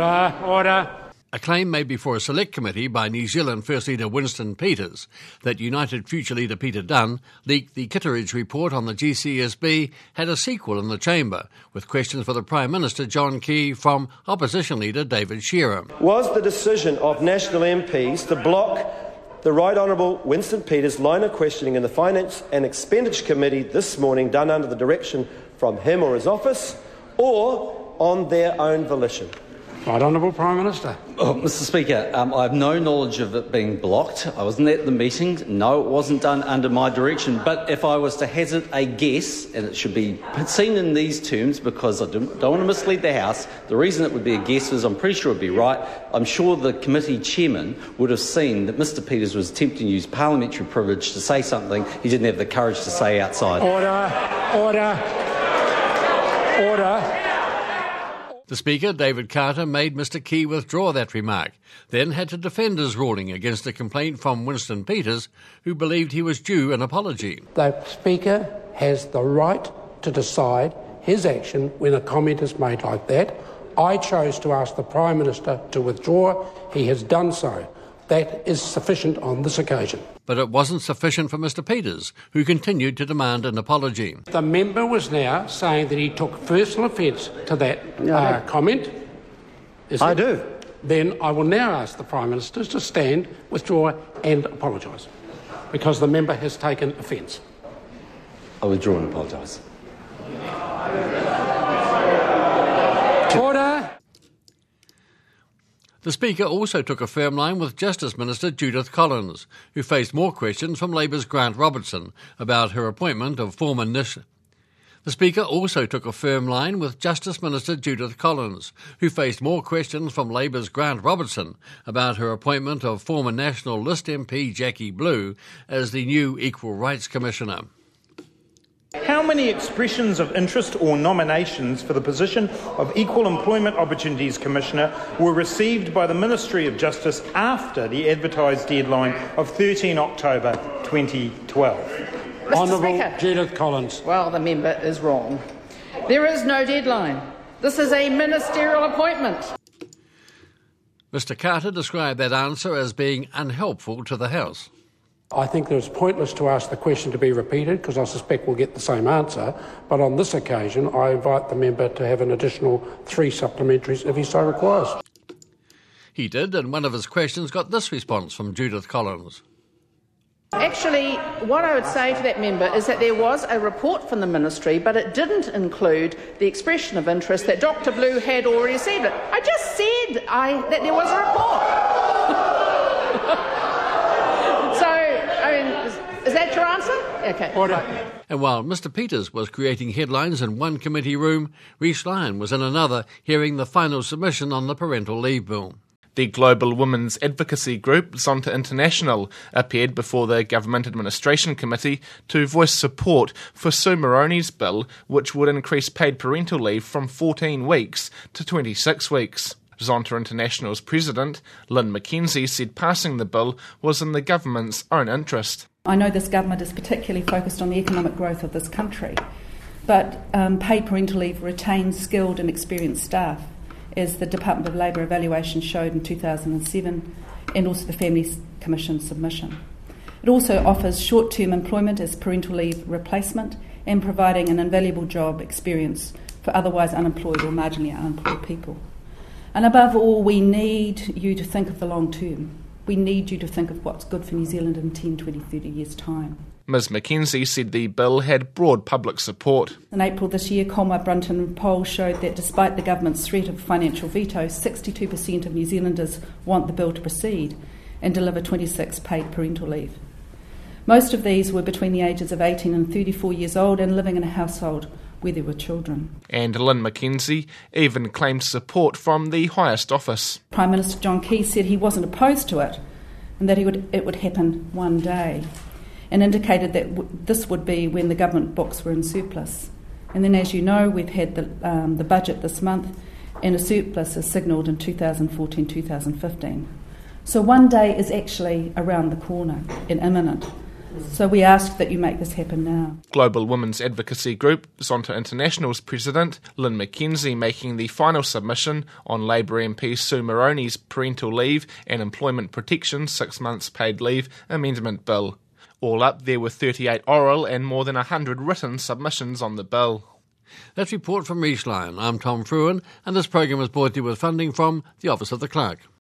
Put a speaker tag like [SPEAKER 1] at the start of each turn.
[SPEAKER 1] Order.
[SPEAKER 2] A claim made before a select committee by New Zealand First Leader Winston Peters that United Future Leader Peter Dunn leaked the Kitteridge report on the GCSB had a sequel in the chamber, with questions for the Prime Minister John Key from Opposition Leader David Shearer.
[SPEAKER 3] Was the decision of national MPs to block the Right Honourable Winston Peters' line of questioning in the Finance and Expenditure Committee this morning done under the direction from him or his office, or on their own volition?
[SPEAKER 1] Right Honourable Prime Minister.
[SPEAKER 4] Mr Speaker, I have no knowledge of it being blocked. I wasn't at the meeting. No, it wasn't done under my direction. But if I was to hazard a guess, and it should be seen in these terms because I don't want to mislead the House, the reason it would be a guess is I'm pretty sure it would be right. I'm sure the committee chairman would have seen that Mr Peters was attempting to use parliamentary privilege to say something he didn't have the courage to say outside.
[SPEAKER 1] Order.
[SPEAKER 2] The Speaker, David Carter, made Mr Key withdraw that remark, then had to defend his ruling against a complaint from Winston Peters, who believed he was due an apology.
[SPEAKER 1] The Speaker has the right to decide his action when a comment is made like that. I chose to ask the Prime Minister to withdraw. He has done so. That is sufficient on this occasion.
[SPEAKER 2] But it wasn't sufficient for Mr Peters, who continued to demand an apology.
[SPEAKER 1] The member was now saying that he took personal offence to that comment.
[SPEAKER 3] I do.
[SPEAKER 1] Then I will now ask the Prime Minister to stand, withdraw and apologise, because the member has taken offence.
[SPEAKER 4] I withdraw and apologise.
[SPEAKER 1] Order.
[SPEAKER 2] The Speaker also took a firm line with Justice Minister Judith Collins, who faced more questions from Labour's Grant Robertson about her appointment of former The Speaker also took a firm line with Justice Minister Judith Collins, who faced more questions from Labour's Grant Robertson about her appointment of former National List MP Jackie Blue as the new Equal Rights Commissioner.
[SPEAKER 5] How many expressions of interest or nominations for the position of Equal Employment Opportunities Commissioner were received by the Ministry of Justice after the advertised deadline of 13 October 2012?
[SPEAKER 1] Honourable Judith Collins.
[SPEAKER 6] Well, the member is wrong. There is no deadline. This is a ministerial appointment.
[SPEAKER 2] Mr Carter described that answer as being unhelpful to the House.
[SPEAKER 1] I think that it's pointless to ask the question to be repeated because I suspect we'll get the same answer. But on this occasion, I invite the member to have an additional 3 supplementaries if he so requires.
[SPEAKER 2] He did, and one of his questions got this response from Judith Collins.
[SPEAKER 6] Actually, what I would say to that member is that there was a report from the ministry, but it didn't include the expression of interest that Dr Blue had already received it. I just said that there was a report. Is that your answer? Okay.
[SPEAKER 1] Order.
[SPEAKER 2] And while Mr Peters was creating headlines in one committee room, Rhys Lyon was in another, hearing the final submission on the parental leave bill.
[SPEAKER 7] The global women's advocacy group, Zonta International, appeared before the Government Administration Committee to voice support for Sue Moroney's bill, which would increase paid parental leave from 14 weeks to 26 weeks. Zonta International's president, Lynn McKenzie, said passing the bill was in the government's own interest.
[SPEAKER 8] I know this government is particularly focused on the economic growth of this country, but paid parental leave retains skilled and experienced staff, as the Department of Labour evaluation showed in 2007, and also the Family Commission submission. It also offers short-term employment as parental leave replacement and providing an invaluable job experience for otherwise unemployed or marginally unemployed people. And above all, we need you to think of the long term. We need you to think of what's good for New Zealand in 10, 20, 30 years' time.
[SPEAKER 7] Ms McKenzie said the bill had broad public support.
[SPEAKER 8] In April this year, Colmar Brunton poll showed that despite the government's threat of financial veto, 62% of New Zealanders want the bill to proceed and deliver 26 paid parental leave. Most of these were between the ages of 18 and 34 years old and living in a household where there were children. And
[SPEAKER 7] Lynn McKenzie even claimed support from the highest office.
[SPEAKER 8] Prime Minister John Key said he wasn't opposed to it and that it would happen one day, and indicated that this would be when the government books were in surplus. And then, as you know, we've had the budget this month, and a surplus is signalled in 2014-2015. So one day is actually around the corner and imminent. So we ask that you make this happen now.
[SPEAKER 7] Global Women's Advocacy Group, Zonta International's president, Lynn McKenzie, making the final submission on Labour MP Sue Moroney's parental leave and employment protection 6 months paid leave amendment bill. All up, there were 38 oral and more than 100 written submissions on the bill.
[SPEAKER 2] That's report from Reach Line. I'm Tom Fruin, and this program is brought to you with funding from the Office of the Clerk.